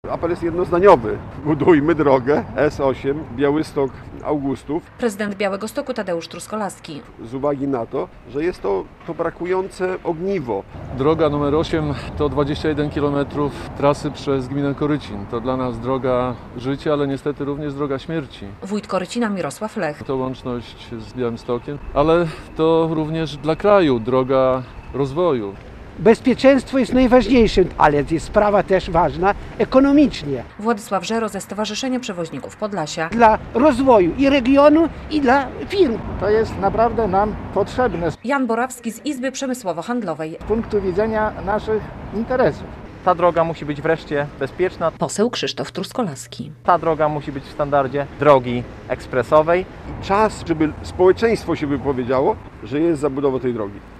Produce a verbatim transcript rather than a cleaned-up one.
Apel jest jednozdaniowy. Budujmy drogę S osiem Białystok-Augustów. Prezydent Białegostoku Tadeusz Truskolaski. Z uwagi na to, że jest to, to brakujące ogniwo. Droga numer osiem to dwadzieścia jeden kilometrów trasy przez gminę Korycin. To dla nas droga życia, ale niestety również droga śmierci. Wójt Korycina Mirosław Lech. To łączność z Białymstokiem, ale to również dla kraju droga rozwoju. Bezpieczeństwo jest najważniejsze, ale jest sprawa też ważna ekonomicznie. Władysław Żero ze Stowarzyszenia Przewoźników Podlasia. Dla rozwoju i regionu, i dla firm. To jest naprawdę nam potrzebne z Jan Borawski z Izby Przemysłowo-Handlowej. punktu widzenia naszych interesów. Ta droga musi być wreszcie bezpieczna. Poseł Krzysztof Truskolaski. Ta droga musi być w standardzie drogi ekspresowej. Czas, żeby społeczeństwo się wypowiedziało, że jest zabudowa tej drogi.